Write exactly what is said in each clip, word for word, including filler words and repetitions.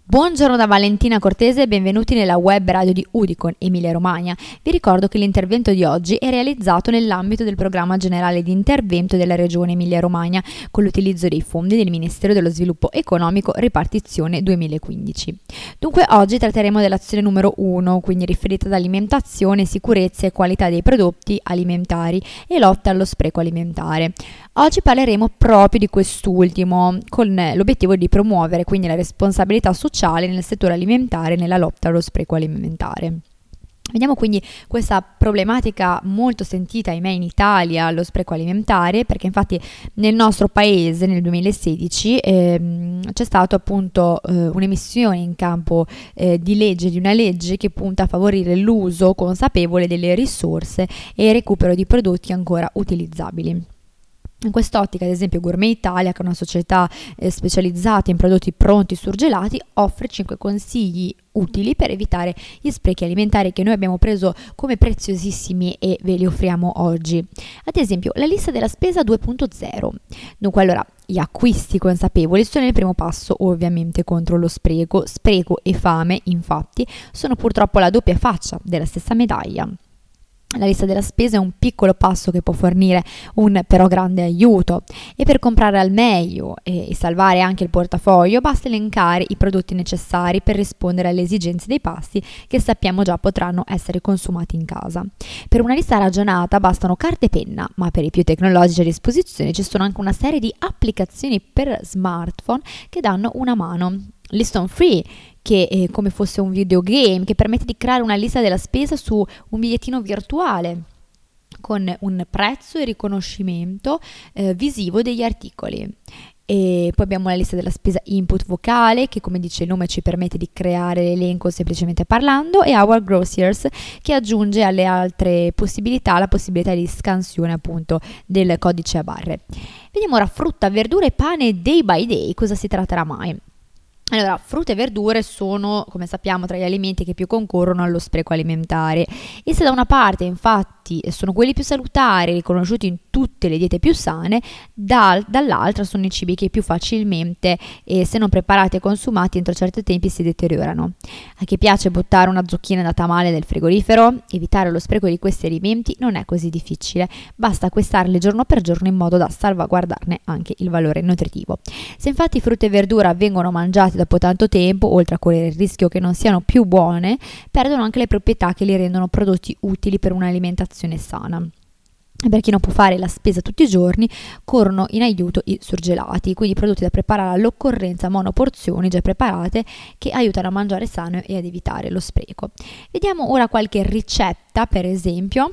Buongiorno da Valentina Cortese e benvenuti nella web radio di Udicon Emilia Romagna. Vi ricordo che l'intervento di oggi è realizzato nell'ambito del programma generale di intervento della Regione Emilia Romagna con l'utilizzo dei fondi del Ministero dello Sviluppo Economico Ripartizione duemilaquindici. Dunque oggi tratteremo dell'azione numero uno, quindi riferita ad alimentazione, sicurezza e qualità dei prodotti alimentari e lotta allo spreco alimentare. Oggi parleremo proprio di quest'ultimo, con l'obiettivo di promuovere quindi la responsabilità sociale nel settore alimentare e nella lotta allo spreco alimentare. Vediamo quindi questa problematica molto sentita, ahimè, in Italia, lo spreco alimentare, perché infatti nel nostro paese nel duemilasedici ehm, c'è stato appunto eh, un'emissione in campo eh, di legge, di una legge che punta a favorire l'uso consapevole delle risorse e il recupero di prodotti ancora utilizzabili. In quest'ottica, ad esempio, Gourmet Italia, che è una società eh, specializzata in prodotti pronti surgelati, offre cinque consigli utili per evitare gli sprechi alimentari che noi abbiamo preso come preziosissimi e ve li offriamo oggi. Ad esempio, la lista della spesa due punto zero. Dunque, allora, gli acquisti consapevoli sono il primo passo ovviamente contro lo spreco. Spreco e fame, infatti, sono purtroppo la doppia faccia della stessa medaglia. La lista della spesa è un piccolo passo che può fornire un però grande aiuto e per comprare al meglio e salvare anche il portafoglio basta elencare i prodotti necessari per rispondere alle esigenze dei pasti che sappiamo già potranno essere consumati in casa. Per una lista ragionata bastano carta e penna, ma per i più tecnologici a disposizione ci sono anche una serie di applicazioni per smartphone che danno una mano. Liston Free, che è come fosse un videogame, che permette di creare una lista della spesa su un bigliettino virtuale con un prezzo e riconoscimento eh, visivo degli articoli. E poi abbiamo la lista della spesa input vocale, che come dice il nome ci permette di creare l'elenco semplicemente parlando, e Our Grocers, che aggiunge alle altre possibilità la possibilità di scansione appunto del codice a barre. Vediamo ora frutta, verdura e pane day by day. Cosa si tratterà mai? Allora, frutta e verdure sono, come sappiamo, tra gli alimenti che più concorrono allo spreco alimentare e se da una parte infatti sono quelli più salutari, riconosciuti in tutte le diete più sane, dal, dall'altra sono i cibi che più facilmente, eh, se non preparati e consumati entro certi tempi, si deteriorano. A chi piace buttare una zucchina da tamale nel frigorifero, evitare lo spreco di questi alimenti non è così difficile, basta acquistarli giorno per giorno in modo da salvaguardarne anche il valore nutritivo. Se infatti frutta e verdura vengono mangiate dopo tanto tempo, oltre a correre il rischio che non siano più buone, perdono anche le proprietà che li rendono prodotti utili per un'alimentazione sana. E per chi non può fare la spesa tutti i giorni, corrono in aiuto i surgelati, quindi prodotti da preparare all'occorrenza, monoporzioni già preparate che aiutano a mangiare sano e ad evitare lo spreco. Vediamo ora qualche ricetta, per esempio,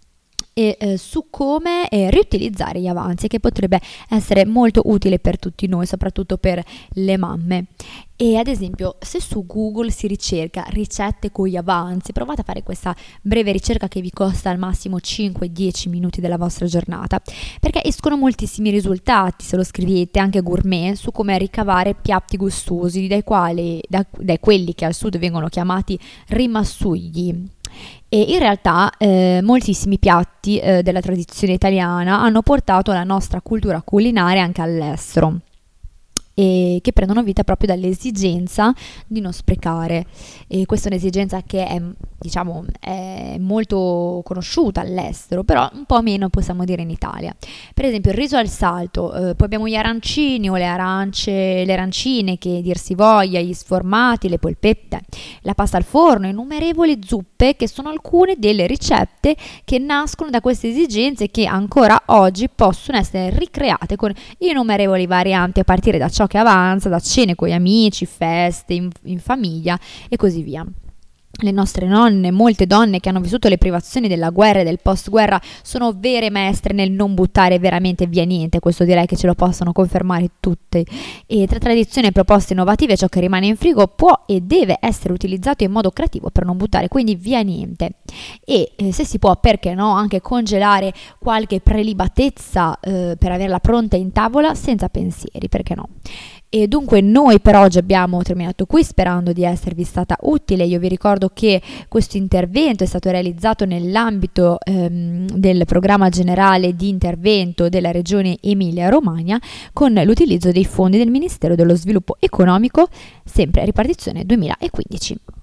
e eh, su come eh, riutilizzare gli avanzi, che potrebbe essere molto utile per tutti noi, soprattutto per le mamme. E ad esempio, se su Google si ricerca ricette con gli avanzi, provate a fare questa breve ricerca che vi costa al massimo cinque dieci minuti della vostra giornata, perché escono moltissimi risultati, se lo scrivete anche gourmet, su come ricavare piatti gustosi, dai quali, da, dai quelli che al sud vengono chiamati rimassugli. E in realtà eh, moltissimi piatti eh, della tradizione italiana hanno portato la nostra cultura culinaria anche all'estero, e che prendono vita proprio dall'esigenza di non sprecare. E questa è un'esigenza che è, diciamo, è molto conosciuta all'estero, però un po' meno possiamo dire in Italia. Per esempio il riso al salto, eh, poi abbiamo gli arancini o le arance, le arancine, che dir si voglia, gli sformati, le polpette, la pasta al forno, innumerevoli zuppe, che sono alcune delle ricette che nascono da queste esigenze, che ancora oggi possono essere ricreate con innumerevoli varianti a partire da ciò che avanza, da cene con gli amici, feste in, in famiglia e così via. Le nostre nonne, molte donne che hanno vissuto le privazioni della guerra e del post-guerra, sono vere maestre nel non buttare veramente via niente, questo direi che ce lo possono confermare tutte. E tra tradizioni e proposte innovative, ciò che rimane in frigo può e deve essere utilizzato in modo creativo per non buttare quindi via niente. E eh, se si può, perché no, anche congelare qualche prelibatezza eh, per averla pronta in tavola senza pensieri, perché no. E dunque noi per oggi abbiamo terminato qui, sperando di esservi stata utile. Io vi ricordo che questo intervento è stato realizzato nell'ambito ehm, del programma generale di intervento della regione Emilia-Romagna con l'utilizzo dei fondi del Ministero dello Sviluppo Economico, sempre ripartizione duemilaquindici.